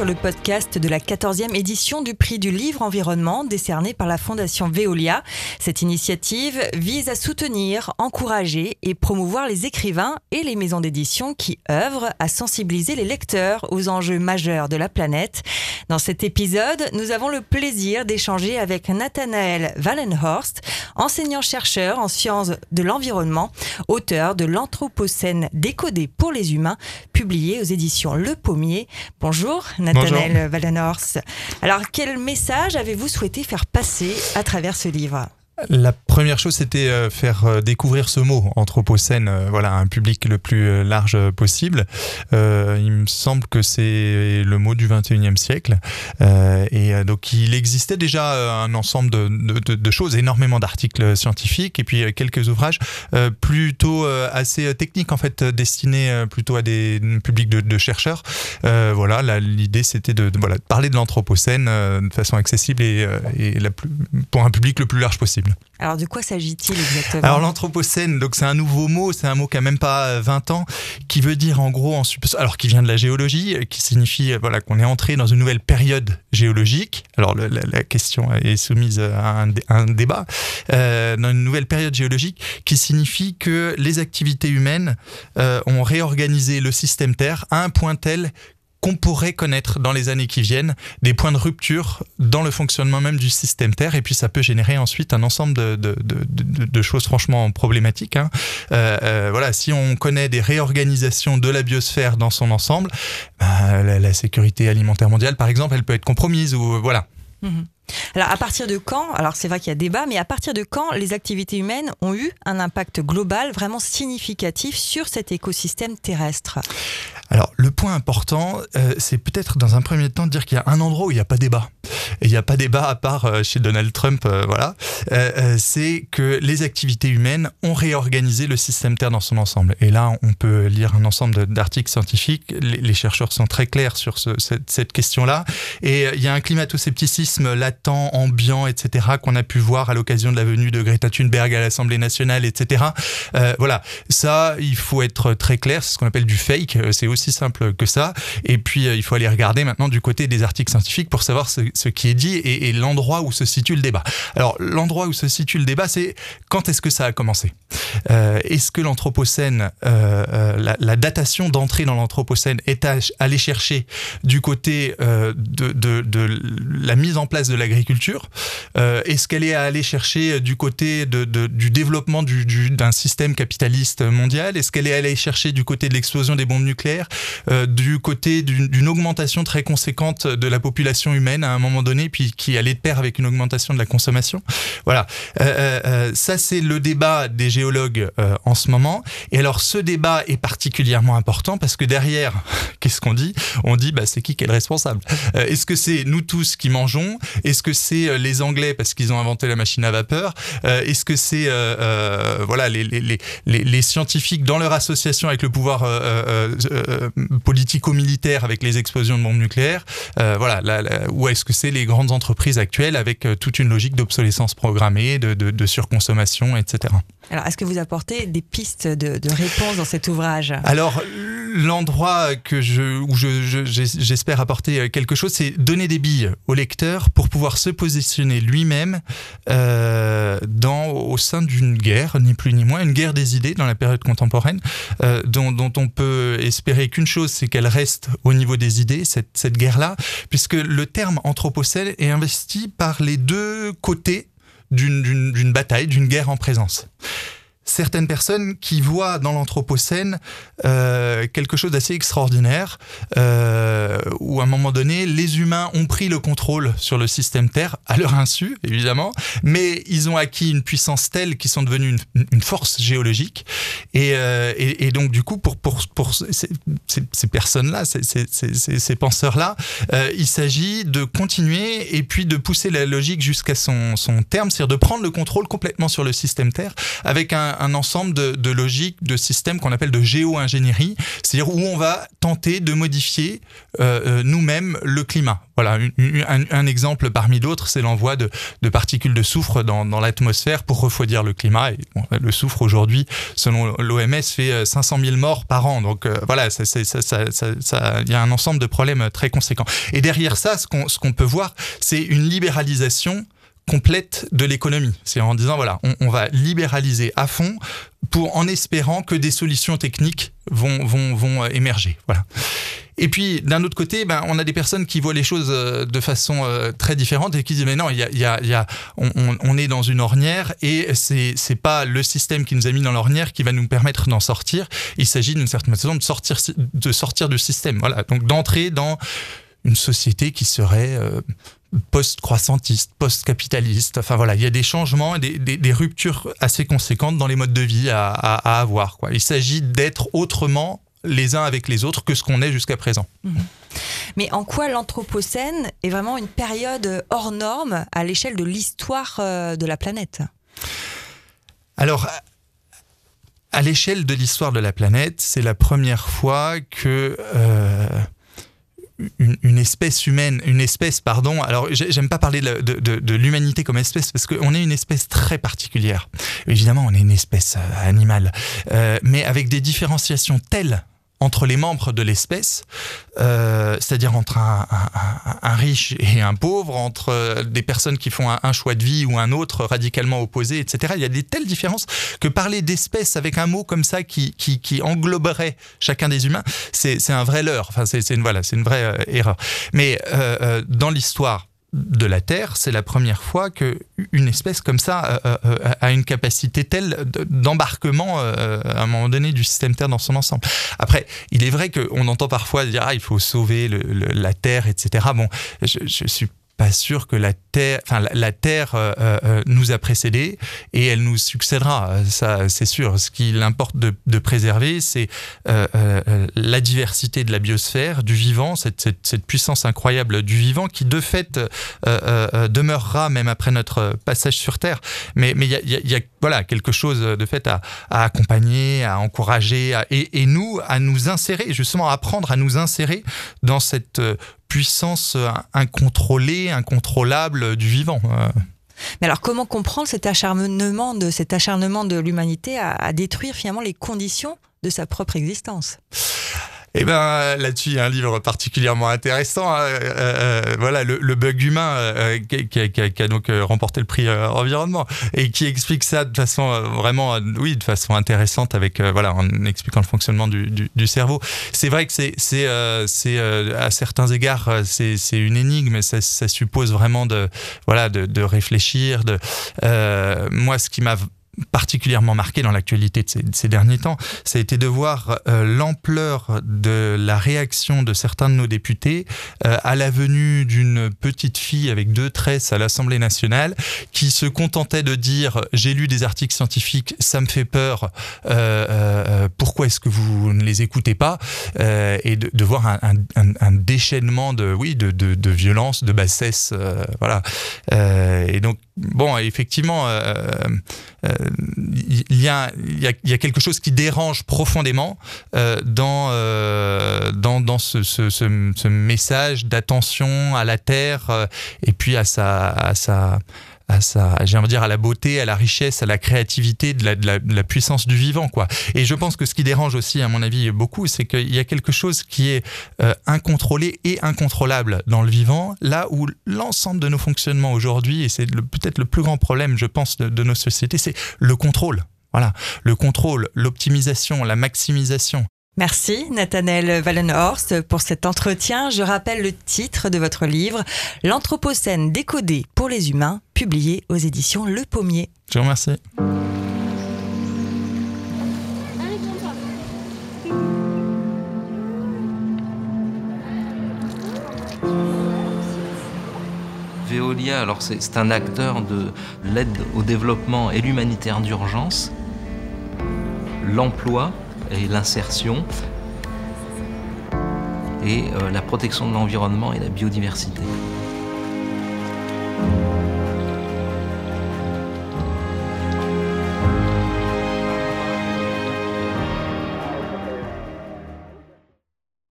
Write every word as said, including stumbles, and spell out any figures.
le podcast de la quatorzième édition du prix du livre environnement décerné par la Fondation Veolia. Cette initiative vise à soutenir, encourager et promouvoir les écrivains et les maisons d'édition qui œuvrent à sensibiliser les lecteurs aux enjeux majeurs de la planète. Dans cet épisode, nous avons le plaisir d'échanger avec Nathanaël Wallenhorst, enseignant-chercheur en sciences de l'environnement, auteur de l'Anthropocène décodé pour les humains, publié aux éditions Le Pommier. Bonjour Nathanaël Wallenhorst. Alors quel message avez-vous souhaité faire passer à travers ce livre ? La première chose, c'était faire découvrir ce mot, Anthropocène, voilà, à un public le plus large possible. Euh, il me semble que c'est le mot du vingt et unième siècle. Euh, et donc, il existait déjà un ensemble de, de, de choses, énormément d'articles scientifiques et puis quelques ouvrages euh, plutôt assez techniques, en fait, destinés plutôt à des publics de, de chercheurs. Euh, voilà, là, l'idée, c'était de, de, voilà, de parler de l'Anthropocène euh, de façon accessible et, et la plus, pour un public le plus large possible. Alors de quoi s'agit-il exactement ? Alors l'Anthropocène, donc c'est un nouveau mot, c'est un mot qui a même pas vingt ans, qui veut dire en gros, en alors qui vient de la géologie, qui signifie voilà qu'on est entré dans une nouvelle période géologique. Alors le, la, la question est soumise à un, à un débat, euh, dans une nouvelle période géologique, qui signifie que les activités humaines euh, ont réorganisé le système Terre à un point tel qu'on pourrait connaître dans les années qui viennent des points de rupture dans le fonctionnement même du système Terre, et puis ça peut générer ensuite un ensemble de, de, de, de, de choses franchement problématiques. Hein. Euh, euh, voilà, si on connaît des réorganisations de la biosphère dans son ensemble, bah, la, la sécurité alimentaire mondiale, par exemple, elle peut être compromise ou voilà. Mmh. Alors à partir de quand, alors c'est vrai qu'il y a débat, mais à partir de quand les activités humaines ont eu un impact global vraiment significatif sur cet écosystème terrestre ? Alors le point important, euh, c'est peut-être dans un premier temps de dire qu'il y a un endroit où il n'y a pas débat. Et il n'y a pas débat à part euh, chez Donald Trump, euh, voilà. Euh, euh, c'est que les activités humaines ont réorganisé le système Terre dans son ensemble. Et là, on peut lire un ensemble de, d'articles scientifiques. Les, les chercheurs sont très clairs sur ce, cette, cette question-là. Et euh, il y a un climato-scepticisme latent, ambiant, et cetera, qu'on a pu voir à l'occasion de la venue de Greta Thunberg à l'Assemblée nationale, et cetera. Euh, voilà, ça, il faut être très clair. C'est ce qu'on appelle du fake. C'est aussi simple que ça. Et puis, euh, il faut aller regarder maintenant du côté des articles scientifiques pour savoir ce, ce qui est dit et, et l'endroit où se situe le débat. Alors, l'endroit où se situe le débat, c'est quand est-ce que ça a commencé ? euh, Est-ce que l'Anthropocène, euh, euh, la, la datation d'entrée dans l'Anthropocène est à aller chercher du côté euh, de, de, de la mise en place de l'agriculture ? euh, Est-ce qu'elle est à aller chercher du côté de, de, du développement du, du, d'un système capitaliste mondial ? Est-ce qu'elle est à aller chercher du côté de l'explosion des bombes nucléaires ? euh, Du côté d'une, d'une augmentation très conséquente de la population humaine à un moment donné, puis qui allait de pair avec une augmentation de la consommation. Voilà. Euh, euh, ça, c'est le débat des géologues euh, en ce moment. Et alors, ce débat est particulièrement important parce que derrière, qu'est-ce qu'on dit ? On dit, bah, c'est qui qui est le responsable ? euh, Est-ce que c'est nous tous qui mangeons ? Est-ce que c'est les Anglais parce qu'ils ont inventé la machine à vapeur ? euh, Est-ce que c'est euh, euh, voilà, les, les, les, les scientifiques dans leur association avec le pouvoir euh, euh, euh, politico-militaire avec les explosions de bombes nucléaires ? euh, Voilà. Là, là, ou est-ce que c'est les grandes entreprises actuelles avec toute une logique d'obsolescence programmée, de, de, de surconsommation, et cetera. Alors, est-ce que vous apportez des pistes de, de réponse dans cet ouvrage ? Alors, l'endroit que je, où je, je, j'espère apporter quelque chose, c'est donner des billes au lecteur pour pouvoir se positionner lui-même euh, dans, au sein d'une guerre, ni plus ni moins, une guerre des idées dans la période contemporaine, euh, dont, dont on peut espérer qu'une chose, c'est qu'elle reste au niveau des idées, cette, cette guerre-là, puisque le terme Anthropocène est investi par les deux côtés d'une, d'une, d'une bataille, d'une guerre en présence. Certaines personnes qui voient dans l'Anthropocène euh, quelque chose d'assez extraordinaire, euh, où à un moment donné, les humains ont pris le contrôle sur le système Terre, à leur insu, évidemment, mais ils ont acquis une puissance telle qu'ils sont devenus une, une force géologique. Et, euh, et, et donc, du coup, pour, pour, pour ces, ces, ces personnes-là, ces, ces, ces, ces penseurs-là, euh, il s'agit de continuer et puis de pousser la logique jusqu'à son, son terme, c'est-à-dire de prendre le contrôle complètement sur le système Terre, avec un un ensemble de, de logiques, de systèmes qu'on appelle de géo-ingénierie, c'est-à-dire où on va tenter de modifier euh, nous-mêmes le climat. Voilà, un, un, un exemple parmi d'autres, c'est l'envoi de, de particules de soufre dans, dans l'atmosphère pour refroidir le climat. Et, bon, le soufre aujourd'hui, selon l'O M S, fait cinq cent mille morts par an. Donc euh, voilà, ça, ça, ça, ça, ça, ça, y a un ensemble de problèmes très conséquents. Et derrière ça, ce qu'on, ce qu'on peut voir, c'est une libéralisation complète de l'économie. C'est en disant, voilà, on, on va libéraliser à fond pour, en espérant que des solutions techniques vont, vont, vont émerger. Voilà. Et puis, d'un autre côté, ben, on a des personnes qui voient les choses de façon euh, très différente et qui disent, mais non, il y a, il y a, il y a, on, on est dans une ornière et c'est, c'est pas le système qui nous a mis dans l'ornière qui va nous permettre d'en sortir. Il s'agit d'une certaine façon de sortir, de sortir du système. Voilà. Donc, d'entrer dans une société qui serait euh, post-croissantiste, post-capitaliste. Enfin voilà, il y a des changements et des, des, des ruptures assez conséquentes dans les modes de vie à, à, à avoir, quoi. Il s'agit d'être autrement les uns avec les autres que ce qu'on est jusqu'à présent. Mmh. Mais en quoi l'Anthropocène est vraiment une période hors norme à l'échelle de l'histoire de la planète ? Alors, à l'échelle de l'histoire de la planète, c'est la première fois que euh, une, une espèce humaine, une espèce, pardon, alors j'aime pas parler de, de, de l'humanité comme espèce parce qu'on est une espèce très particulière. Évidemment, on est une espèce animale, euh, mais avec des différenciations telles entre les membres de l'espèce, euh, c'est-à-dire entre un, un, un riche et un pauvre, entre des personnes qui font un, un choix de vie ou un autre radicalement opposé, et cetera. Il y a des telles différences que parler d'espèce avec un mot comme ça qui, qui, qui engloberait chacun des humains, c'est, c'est un vrai leurre. Enfin, c'est, c'est une, voilà, c'est une vraie euh, erreur. Mais euh, dans l'histoire de la Terre, c'est la première fois qu'une espèce comme ça euh, euh, a une capacité telle d'embarquement euh, à un moment donné du système Terre dans son ensemble. Après, il est vrai qu'on entend parfois dire ah, il faut sauver le, le, la Terre, et cetera. Bon, je, je suis pas sûr que la Terre, enfin la, la Terre euh, euh, nous a précédés et elle nous succédera, ça c'est sûr. Ce qu'il importe de, de préserver, c'est euh, euh, la diversité de la biosphère, du vivant, cette, cette, cette puissance incroyable du vivant qui de fait euh, euh, demeurera même après notre passage sur Terre. Mais mais il y a, y a, y a voilà quelque chose de fait à, à accompagner, à encourager, à, et, et nous à nous insérer, justement à apprendre à nous insérer dans cette puissance incontrôlée, incontrôlable du vivant. Mais alors, comment comprendre cet acharnement de, cet acharnement de l'humanité à, à détruire finalement les conditions de sa propre existence ? Eh ben là-dessus, il y a un livre particulièrement intéressant. Hein, euh, euh, voilà, le, le bug humain euh, qui, qui, qui, qui a donc remporté le prix euh, environnement et qui explique ça de façon euh, vraiment, euh, oui, de façon intéressante avec euh, voilà, en expliquant le fonctionnement du, du, du cerveau. C'est vrai que c'est, c'est, euh, c'est euh, à certains égards, c'est, c'est une énigme. Ça, ça suppose vraiment de, voilà, de, de réfléchir. De, euh, moi, ce qui m'a particulièrement marqué dans l'actualité de ces, de ces derniers temps, ça a été de voir euh, l'ampleur de la réaction de certains de nos députés euh, à la venue d'une petite fille avec deux tresses à l'Assemblée nationale qui se contentait de dire « j'ai lu des articles scientifiques, ça me fait peur, euh, euh, pourquoi est-ce que vous ne les écoutez pas euh, ?» et de, de voir un, un, un déchaînement de, oui, de, de, de violence, de bassesse, euh, voilà. Euh, et donc, bon, effectivement, euh, euh, il y a, il y a, il y a quelque chose qui dérange profondément euh, dans, euh, dans, dans ce, ce, ce, ce message d'attention à la Terre euh, et puis à sa, à sa, à sa, j'ai envie de dire, à la beauté, à la richesse, à la créativité, de la, de la, de la puissance du vivant, quoi. Et je pense que ce qui dérange aussi, à mon avis, beaucoup, c'est qu'il y a quelque chose qui est euh, incontrôlé et incontrôlable dans le vivant, là où l'ensemble de nos fonctionnements aujourd'hui, et c'est le, peut-être le plus grand problème, je pense, de, de nos sociétés, c'est le contrôle. Voilà, le contrôle, l'optimisation, la maximisation. Merci Nathanaël Wallenhorst pour cet entretien. Je rappelle le titre de votre livre, L'Anthropocène décodé pour les humains, publié aux éditions Le Pommier. Je vous remercie. Veolia, alors c'est, c'est un acteur de l'aide au développement et l'humanitaire d'urgence, l'emploi et l'insertion, et euh, la protection de l'environnement et la biodiversité.